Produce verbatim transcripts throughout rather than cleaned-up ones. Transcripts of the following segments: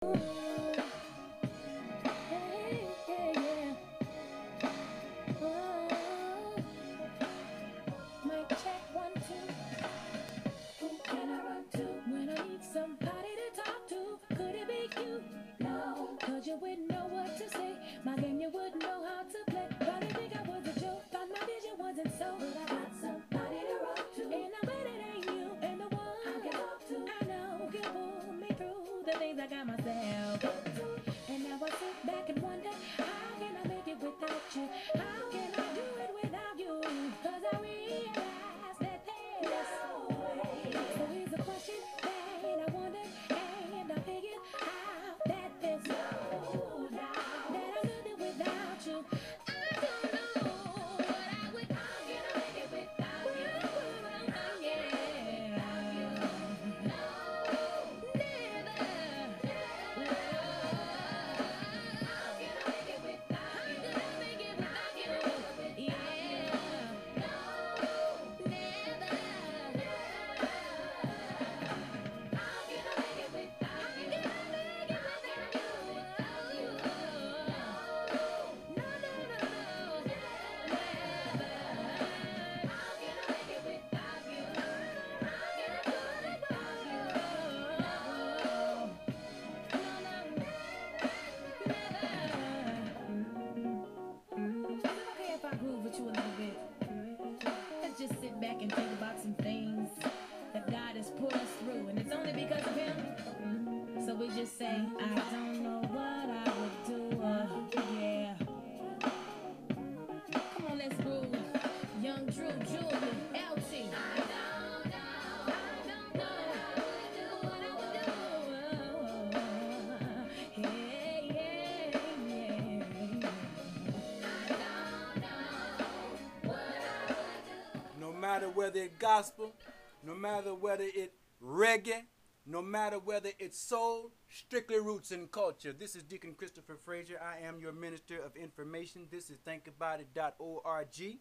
No matter whether it's gospel, no matter whether it's reggae, no matter whether it's soul, strictly roots and culture. This is Deacon Christopher Frazier. I am your minister of information. This is think about it dot org.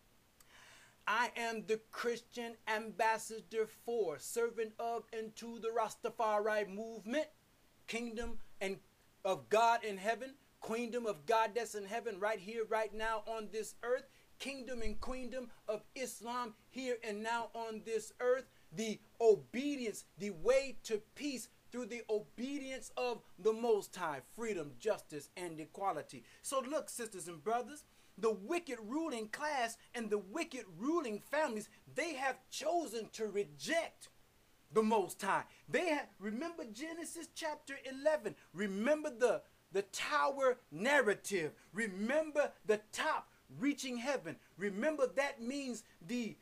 I am the Christian ambassador for, servant of, and to the Rastafari movement, kingdom and of God in heaven, queendom of God that's in heaven, right here, right now on this earth, kingdom and queendom of Islam here and now on this earth, the obedience, the way to peace through the obedience of the Most High, freedom, justice, and equality. So look, sisters and brothers, the wicked ruling class and the wicked ruling families, they have chosen to reject the Most High. They have, remember Genesis chapter eleven. Remember the, the tower narrative. Remember the top reaching heaven. Remember that means the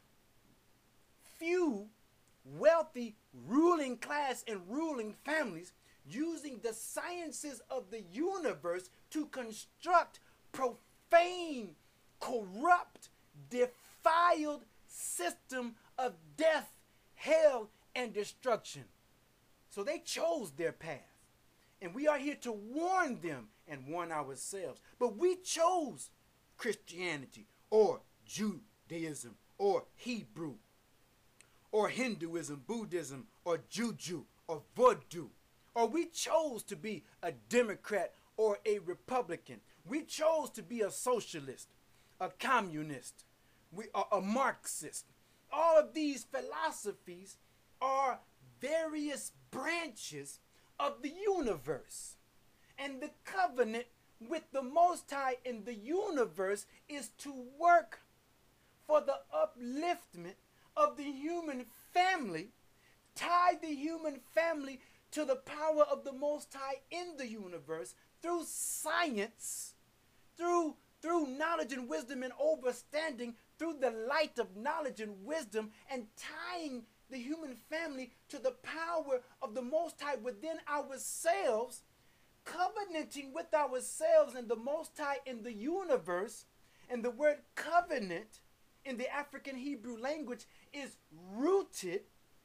few wealthy ruling class and ruling families using the sciences of the universe to construct profane, corrupt, defiled system of death, hell, and destruction. So they chose their path. And we are here to warn them and warn ourselves. But we chose Christianity or Judaism or Hebrew or Hinduism, Buddhism, or Juju, or Voodoo. Or we chose to be a Democrat or a Republican. We chose to be a socialist, a communist, we are a Marxist. All of these philosophies are various branches of the universe. And the covenant with the Most High in the universe is to work for the upliftment of the human family, tie the human family to the power of the Most High in the universe through science, through, through knowledge and wisdom and understanding, through the light of knowledge and wisdom, and tying the human family to the power of the Most High within ourselves, covenanting with ourselves and the Most High in the universe. And the word covenant in the African Hebrew language is rooted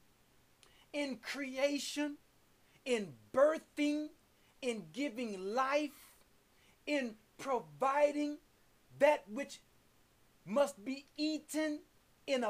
in creation, in birthing, in giving life, in providing that which must be eaten in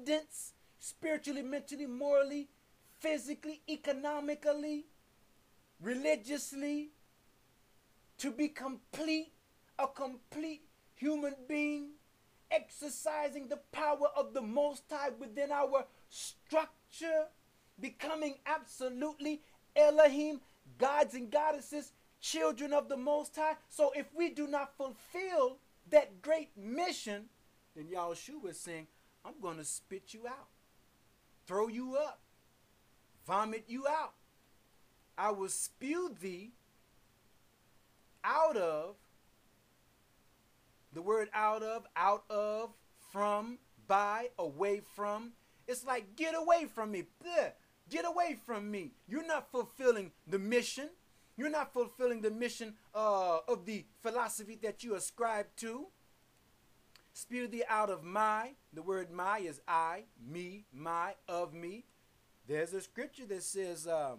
abundance, spiritually, mentally, morally, physically, economically, religiously, to be complete, a complete human being, exercising the power of the Most High within our structure, becoming absolutely Elohim, gods and goddesses, children of the Most High. So if we do not fulfill that great mission, then Yahushua is saying, I'm going to spit you out, throw you up, vomit you out. I will spew thee out of, the word out of, out of, from, by, away from. It's like, get away from me. Bleh. Get away from me. You're not fulfilling the mission. You're not fulfilling the mission uh, of the philosophy that you ascribe to. Spew thee out of my. The word my is I, me, my, of me. There's a scripture that says, um,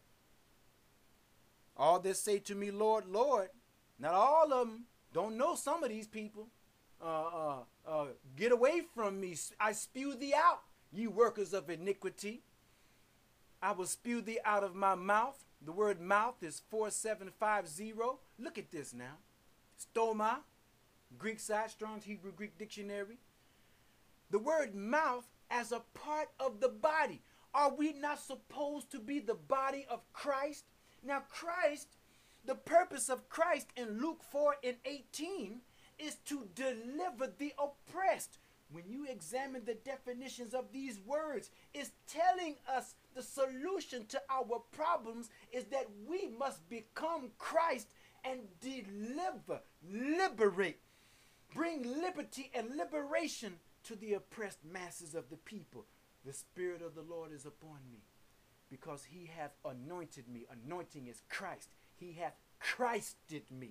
all that say to me, Lord, Lord. Not all of them. Don't know some of these people. Uh, uh, uh, get away from me. I spew thee out, ye workers of iniquity. I will spew thee out of my mouth. The word mouth is four seven five zero. Look at this now. Stoma, Greek side, Strong's Hebrew Greek Dictionary. The word mouth as a part of the body. Are we not supposed to be the body of Christ? Now Christ, the purpose of Christ in Luke four and eighteen is to deliver the oppressed. When you examine the definitions of these words, it's telling us the solution to our problems is that we must become Christ and deliver, liberate, bring liberty and liberation to the oppressed masses of the people. The Spirit of the Lord is upon me because he hath anointed me. Anointing is Christ. He hath Christed me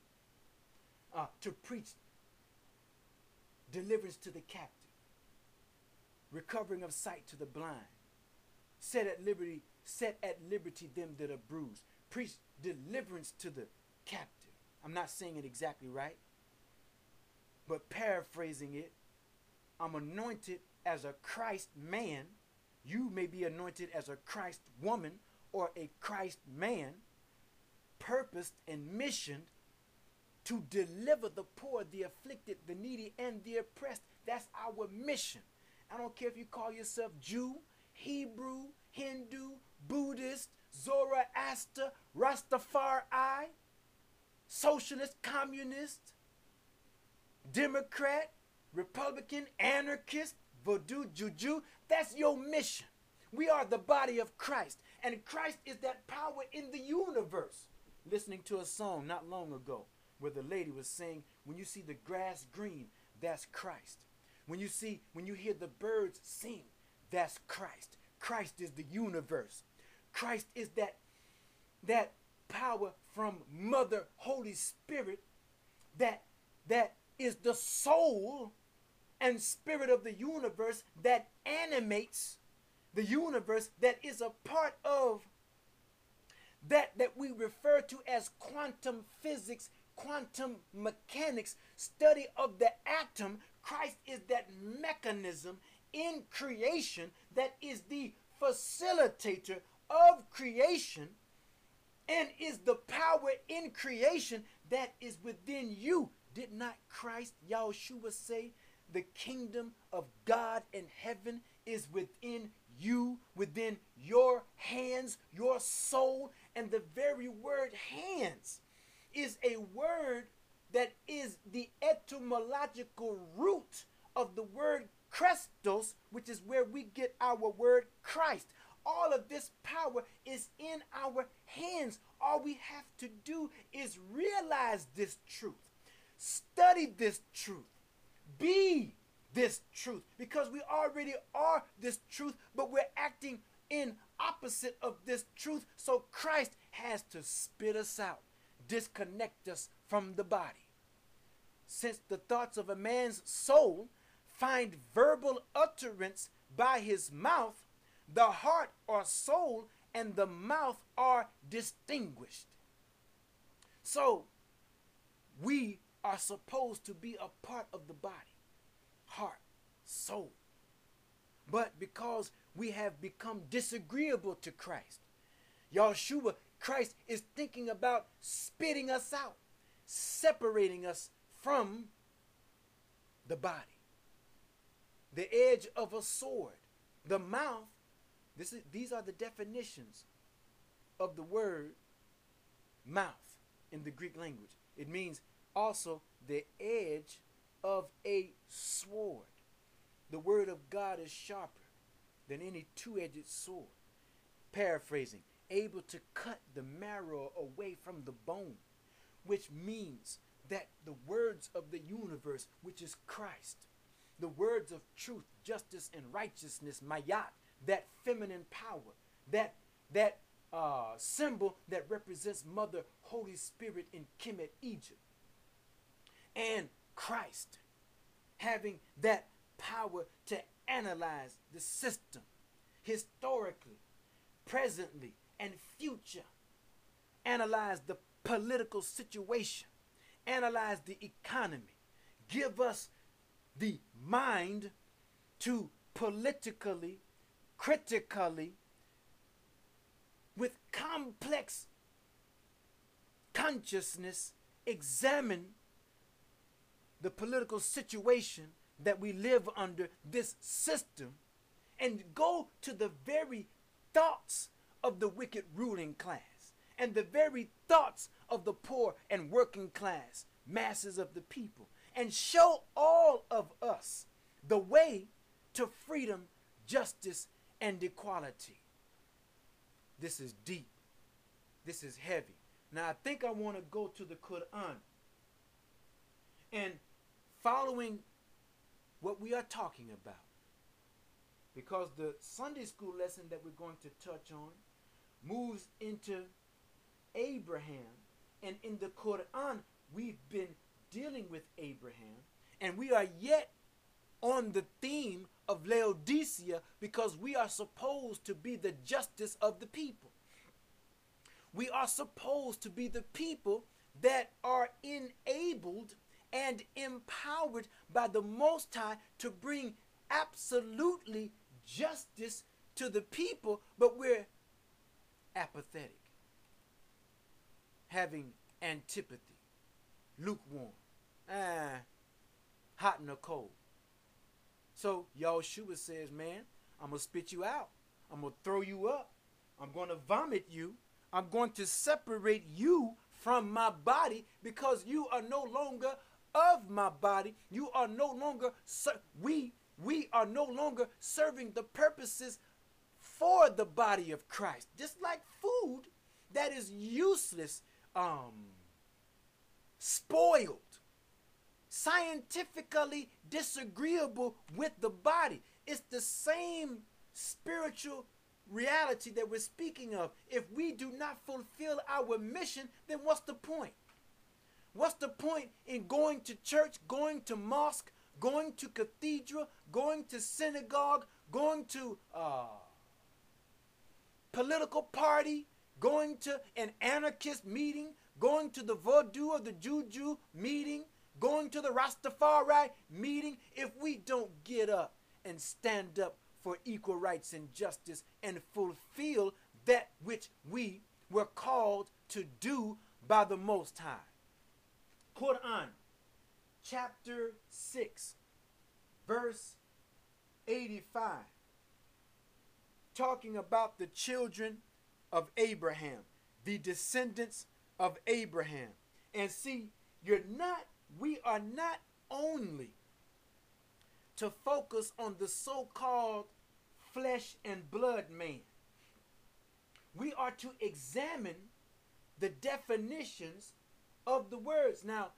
uh, to preach deliverance to the captive, recovering of sight to the blind, set at liberty, set at liberty them that are bruised, preach deliverance to the captive. I'm not saying it exactly right, but paraphrasing it, I'm anointed as a Christ man. You may be anointed as a Christ woman or a Christ man, purposed and missioned to deliver the poor, the afflicted, the needy, and the oppressed. That's our mission. I don't care if you call yourself Jew, Hebrew, Hindu, Buddhist, Zoroaster, Rastafari, socialist, communist, Democrat, Republican, anarchist, voodoo, juju. That's your mission. We are the body of Christ, and Christ is that power in the universe. Listening to a song not long ago where the lady was saying, when you see the grass green, that's Christ. When you see, when you hear the birds sing, that's Christ. Christ is the universe. Christ is that, that power from Mother Holy Spirit that, that is the soul and spirit of the universe that animates the universe, that is a part of that that we refer to as quantum physics, quantum mechanics, study of the atom. Christ is that mechanism in creation that is the facilitator of creation and is the power in creation that is within you. Did not Christ, Yahushua, say the kingdom of God in heaven is within you, within your hands, your soul? And the very word hands is a word that is the etymological root of the word Christos, which is where we get our word Christ. All of this power is in our hands. All we have to do is realize this truth, study this truth, be this truth, because we already are this truth, but we're acting in opposite of this truth. So Christ has to spit us out, disconnect us from the body. Since the thoughts of a man's soul find verbal utterance by his mouth, the heart or soul and the mouth are distinguished. So we are supposed to be a part of the body, heart, soul. But because we have become disagreeable to Christ, Yahushua Christ is thinking about spitting us out, separating us from the body. The edge of a sword, the mouth. This is, these are the definitions of the word mouth in the Greek language. It means also the edge of a sword. The word of God is sharper than any two-edged sword. Paraphrasing, able to cut the marrow away from the bone, which means that the words of the universe, which is Christ, the words of truth, justice, and righteousness, Mayat, that feminine power, that that uh, symbol that represents Mother Holy Spirit in Kemet, Egypt, and Christ having that power to analyze the system historically, presently, and future, analyze the political situation, analyze the economy, give us the mind to politically, critically, with complex consciousness, examine the political situation that we live under, this system, and go to the very thoughts of the wicked ruling class and the very thoughts of the poor and working class, masses of the people, and show all of us the way to freedom, justice, and equality. This is deep. This is heavy. Now I think I want to go to the Quran. And following what we are talking about, because the Sunday school lesson that we're going to touch on moves into Abraham, and in the Quran we've been dealing with Abraham, and we are yet on the theme of Laodicea, because we are supposed to be the justice of the people. We are supposed to be the people that are enabled and empowered by the Most High to bring absolutely justice to the people, but we're apathetic, having antipathy, lukewarm, ah, hot and cold. So Yahushua says, man, I'm going to spit you out. I'm going to throw you up. I'm going to vomit you. I'm going to separate you from my body, because you are no longer of my body. You are no longer, we, we are no longer serving the purposes for the body of Christ. Just like food that is useless, um, spoiled, scientifically disagreeable with the body. It's the same spiritual reality that we're speaking of. If we do not fulfill our mission, then what's the point? What's the point in going to church, going to mosque, going to cathedral, going to synagogue, going to uh, political party, going to an anarchist meeting, going to the voodoo or the juju meeting, going to the Rastafari meeting, if we don't get up and stand up for equal rights and justice and fulfill that which we were called to do by the Most High. Quran, chapter six, verse eighty-five, talking about the children of Abraham, the descendants of Abraham. And see, you're not, we are not only to focus on the so-called flesh and blood man. We are to examine the definitions of the words. Now,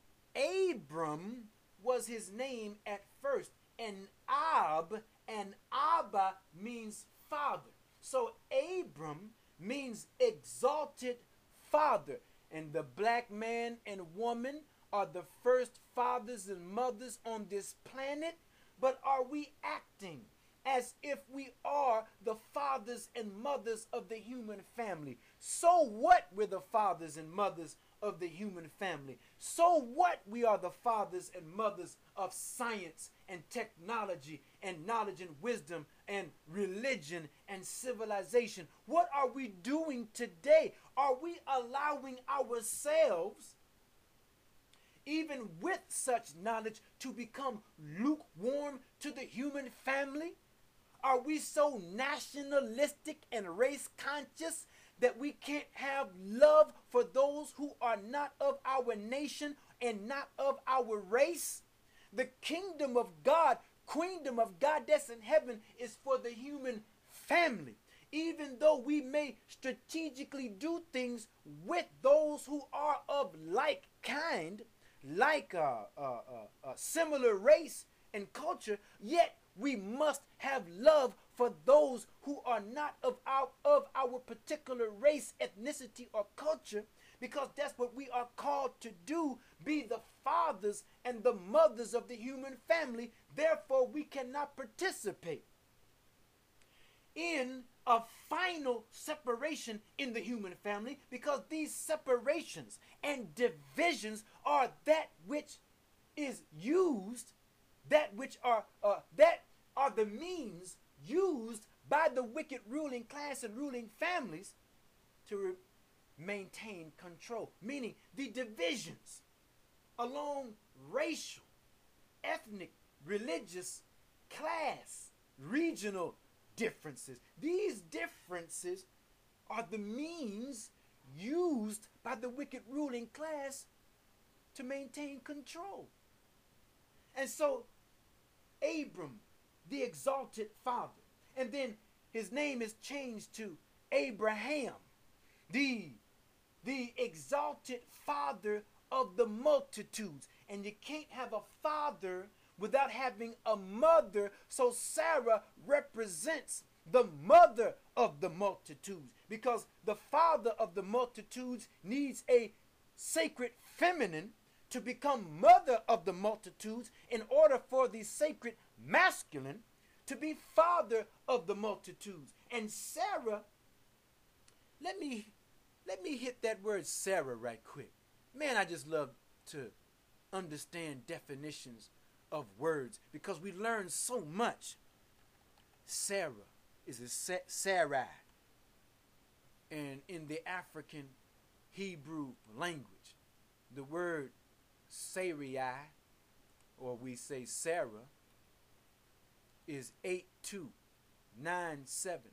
Abram was his name at first, and Ab and Abba means father. So Abram means exalted father, and the black man and woman are the first fathers and mothers on this planet. But are we acting as if we are the fathers and mothers of the human family? So what we're the fathers and mothers of the human family? So what we are the fathers and mothers of science and technology and knowledge and wisdom and religion and civilization? What are we doing today? Are we allowing ourselves, even with such knowledge, to become lukewarm to the human family? Are we so nationalistic and race conscious that we can't have love for those who are not of our nation and not of our race? The kingdom of God, queendom of God that's in heaven, is for the human family. Even though we may strategically do things with those who are of like kind, like a, a, a, a similar race and culture, yet we must have love for those who are not of our, of our particular race, ethnicity, or culture, because that's what we are called to do, be the fathers and the mothers of the human family. Therefore, we cannot participate in a final separation in the human family, because these separations and divisions are that which is used, that which are uh, that are the means used by the wicked ruling class and ruling families to re- maintain control. Meaning the divisions along racial, ethnic, religious, class, regional differences. These differences are the means used by the wicked ruling class to maintain control. And so Abram, the exalted father, and then his name is changed to Abraham, the, the exalted father of the multitudes. And you can't have a father without having a mother, so Sarah represents the mother of the multitudes, because the father of the multitudes needs a sacred feminine to become mother of the multitudes in order for the sacred masculine to be father of the multitudes. And Sarah, let me let me hit that word Sarah right quick. Man, I just love to understand definitions of words because we learn so much. Sarah is a Sa- Sarai, and in the African Hebrew language, the word Sarai, or we say Sarah, is eight two nine seven.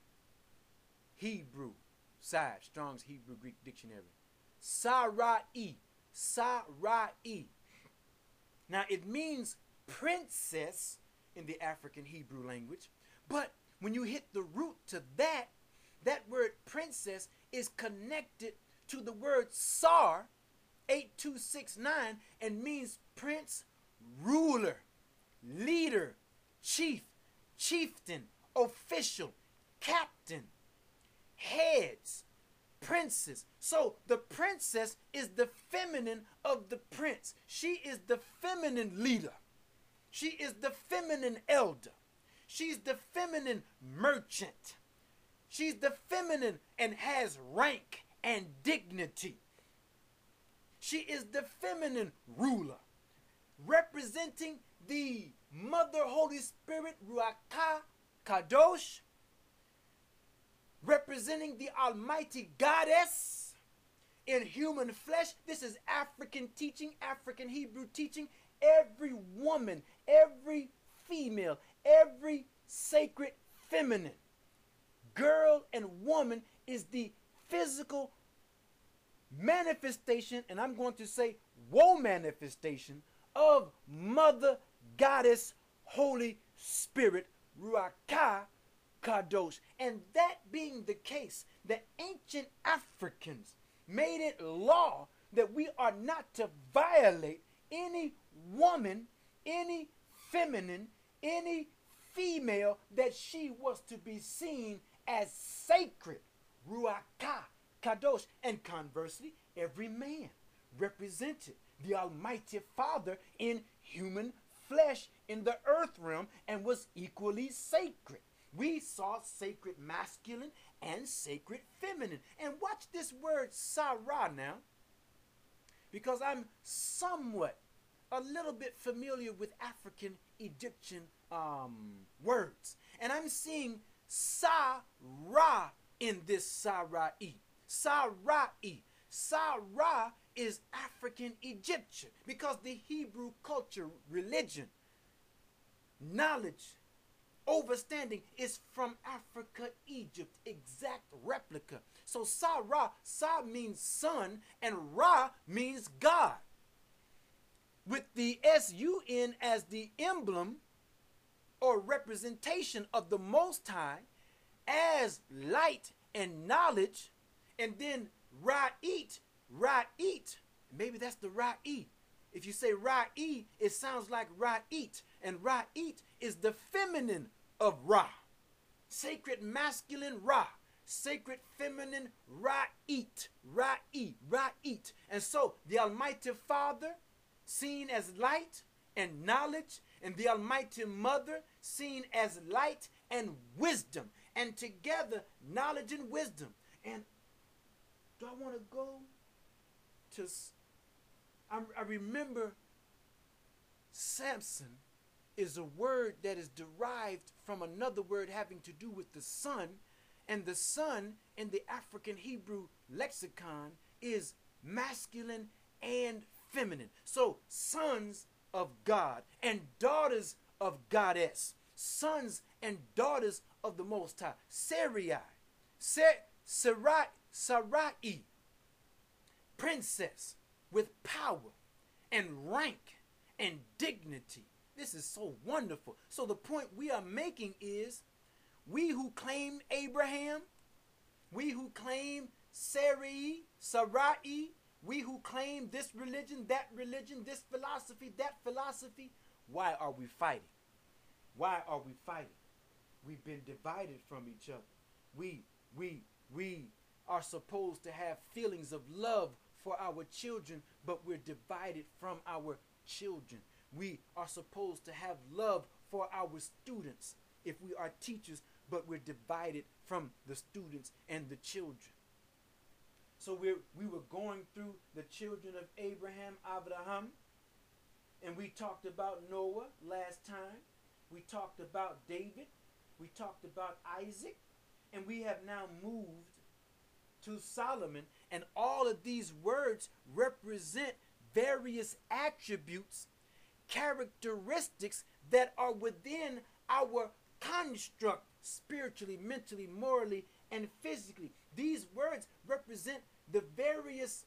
Hebrew side, Strong's Hebrew Greek Dictionary. Sarai, Sarai. Now it means princess in the African Hebrew language, but when you hit the root to that, that word princess is connected to the word Sar, eight two six nine, and means prince, ruler, leader, chief, chieftain, official, captain, heads, princess. So the princess is the feminine of the prince. She is the feminine leader. She is the feminine elder. She's the feminine merchant. She's the feminine and has rank and dignity. She is the feminine ruler, representing the Mother Holy Spirit, Ruach Kadosh, representing the Almighty Goddess in human flesh. This is African teaching, African Hebrew teaching. Every woman, every female, every sacred feminine, girl and woman is the physical manifestation, and I'm going to say woe manifestation, of Mother Goddess Holy Spirit, Ruach Kadosh. And that being the case, the ancient Africans made it law that we are not to violate any woman, any feminine, any female, that she was to be seen as sacred, Ruach Kadosh. And conversely, every man represented the Almighty Father in human flesh in the earth realm and was equally sacred. We saw sacred masculine and sacred feminine. And watch this word Sarah now, because I'm somewhat a little bit familiar with African Egyptian um, words. And I'm seeing Sarah in this Sarai. Sarai. Sarah is African Egyptian because the Hebrew culture, religion, knowledge, overstanding is from Africa, Egypt, exact replica. So Sarah, Sa means sun and Ra means God. With the S U N as the emblem or representation of the Most High as light and knowledge, and then Ra'it, Ra'it, maybe that's the Ra'i. If you say Ra'i, it sounds like Ra'it, and Ra'it is the feminine of Ra. Sacred masculine Ra, sacred feminine Ra'it, Ra'i, Ra'it. And so the Almighty Father, seen as light and knowledge, and the Almighty Mother, seen as light and wisdom, and together knowledge and wisdom. And do I want to go to, I, I remember Samson is a word that is derived from another word having to do with the sun, and the sun in the African Hebrew lexicon is masculine and feminine. So sons of God and daughters of Goddess, sons and daughters of the Most High. Sarai, Sarai, Sarai, princess with power and rank and dignity. This is so wonderful. So the point we are making is, we who claim Abraham, we who claim Sarai, Sarai, we who claim this religion, that religion, this philosophy, that philosophy, why are we fighting? Why are we fighting? We've been divided from each other. We, we, we are supposed to have feelings of love for our children, but we're divided from our children. We are supposed to have love for our students if we are teachers, but we're divided from the students and the children. So we we were going through the children of Abraham, Abraham, and we talked about Noah last time. We talked about David. We talked about Isaac. And we have now moved to Solomon. And all of these words represent various attributes, characteristics that are within our construct spiritually, mentally, morally, and physically. These words represent the various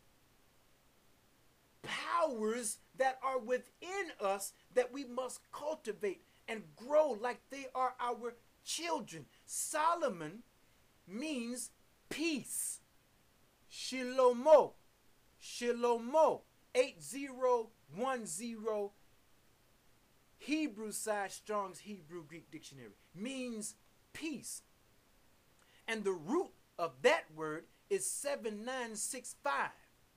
powers that are within us that we must cultivate and grow like they are our children. Solomon means peace. Shilomo. Shilomo. eight zero one zero Hebrew side Strong's Hebrew Greek Dictionary means peace. And the root of that word is seven nine six five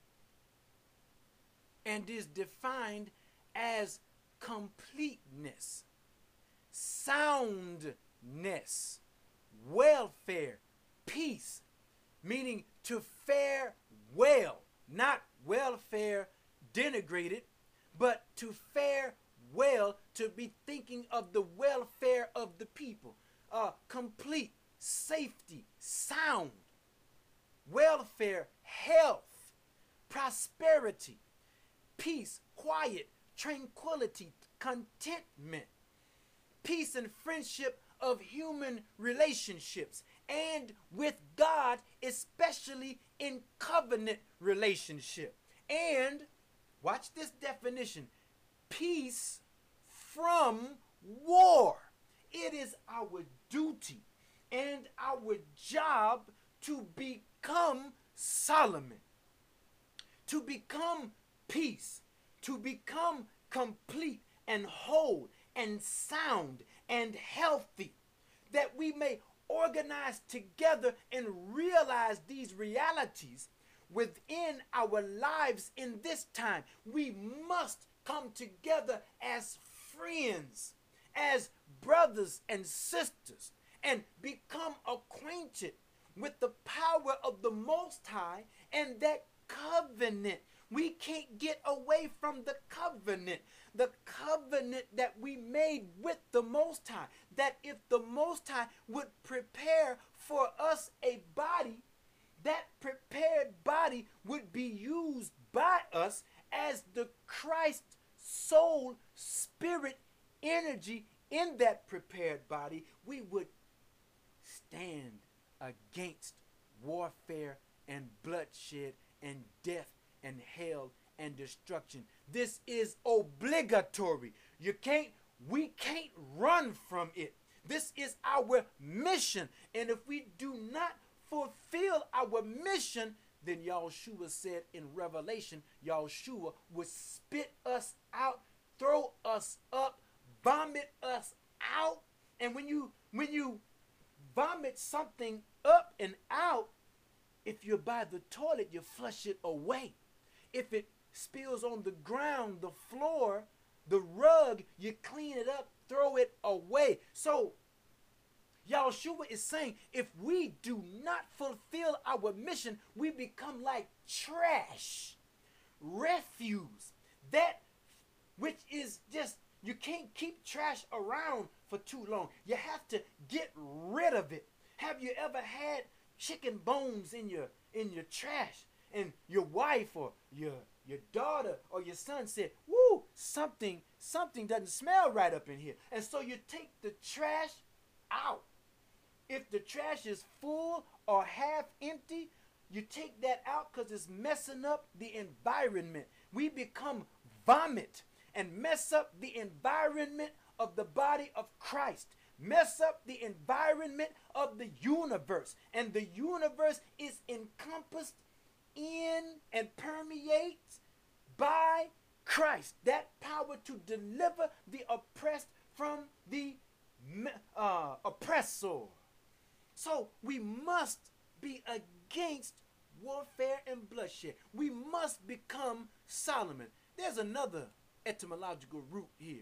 and is defined as completeness, soundness, welfare, peace, meaning to fare well, not welfare denigrated, but to fare well, to be thinking of the welfare of the people, uh, complete, safety, sound, welfare, health, prosperity, peace, quiet, tranquility, contentment, peace and friendship of human relationships, and with God, especially in covenant relationship. And watch this definition: peace from war. It is our duty and our job to become Solomon, to become peace, to become complete and whole and sound and healthy, that we may organize together and realize these realities within our lives in this time. We must come together as friends, as brothers and sisters, and become acquainted with the power of the Most High and that covenant. We can't get away from the covenant. The covenant that we made with the Most High. That if the Most High would prepare for us a body, that prepared body would be used by us as the Christ soul, spirit, energy in that prepared body. We would stand against warfare and bloodshed and death and hell and destruction. This is obligatory. You can't, we can't run from it. This is our mission. And if we do not fulfill our mission, then Yahushua said in Revelation, Yahushua would spit us out, throw us up, vomit us out. And when you when you vomit something up and out, if you're by the toilet, you flush it away. If it spills on the ground, the floor, the rug, you clean it up, throw it away. So Yahushua is saying, if we do not fulfill our mission, we become like trash, refuse, that which is just, you can't keep trash around for too long. You have to get rid of it. Have you ever had chicken bones in your in your trash, and your wife or your your daughter or your son said, woo, something something doesn't smell right up in here, and so you take the trash out. If the trash is full or half empty, you take that out because it's messing up the environment. We become vomit and mess up the environment of the body of Christ. Mess up the environment of the universe. And the universe is encompassed in and permeates by Christ. That power to deliver the oppressed from the uh, oppressor. So we must be against warfare and bloodshed. We must become Solomon. There's another etymological root here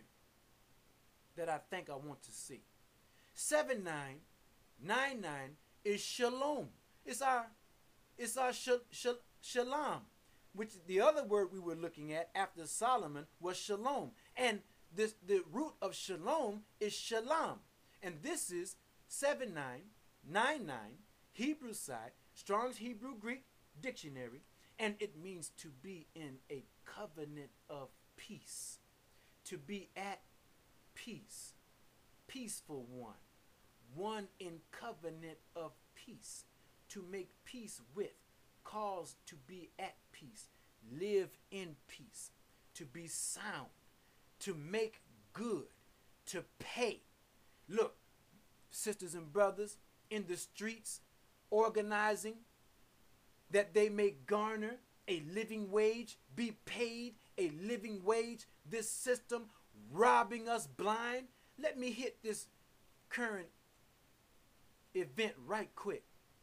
that I think I want to see. seven nine nine nine is shalom. It's our, it's our shal, shal, shalom, which the other word we were looking at after Solomon was shalom. And this, the root of shalom is shalom. And this is seven nine nine nine, Hebrew side, Strong's Hebrew Greek Dictionary, and it means to be in a covenant of peace. To be at peace. Peaceful one. One in covenant of peace. To make peace with. Cause to be at peace. Live in peace. To be sound. To make good. To pay. Look, sisters and brothers, in the streets, organizing that they may garner a living wage, be paid a living wage. This system robbing us blind. Let me hit this current event right quick.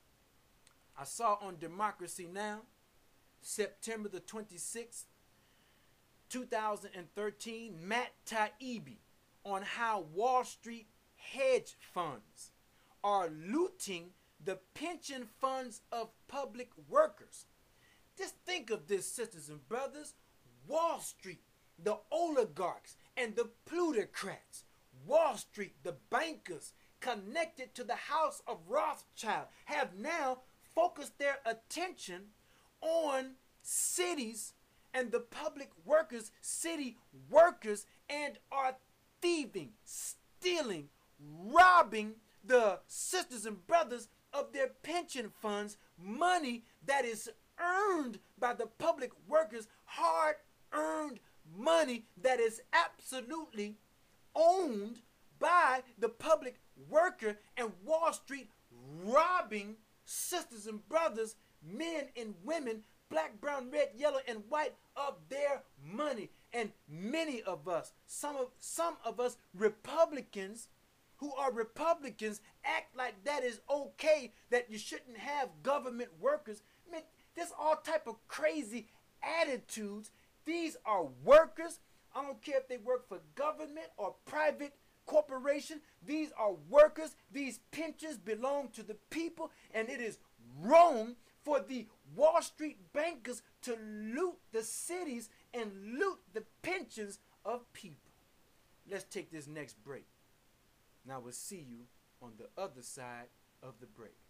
I saw on Democracy Now! September the twenty-sixth, two thousand thirteen, Matt Taibbi on how Wall Street hedge funds are looting the pension funds of public workers. Just think of this, sisters and brothers. Wall Street, the oligarchs and the plutocrats. Wall Street, the bankers connected to the house of Rothschild, have now focused their attention on cities and the public workers, city workers, and are thieving, stealing, robbing the sisters and brothers of their pension funds, money that is earned by the public workers, hard-earned money that is absolutely owned by the public worker, and Wall Street robbing sisters and brothers, men and women, black, brown, red, yellow, and white of their money. And many of us, some of some of us Republicans who are Republicans act like that is okay, that you shouldn't have government workers. I mean, there's all type of crazy attitudes. These are workers. I don't care if they work for government or private corporation. These are workers. These pensions belong to the people, and it is wrong for the Wall Street bankers to loot the cities and loot the pensions of people. Let's take this next break. Now we'll see you on the other side of the break.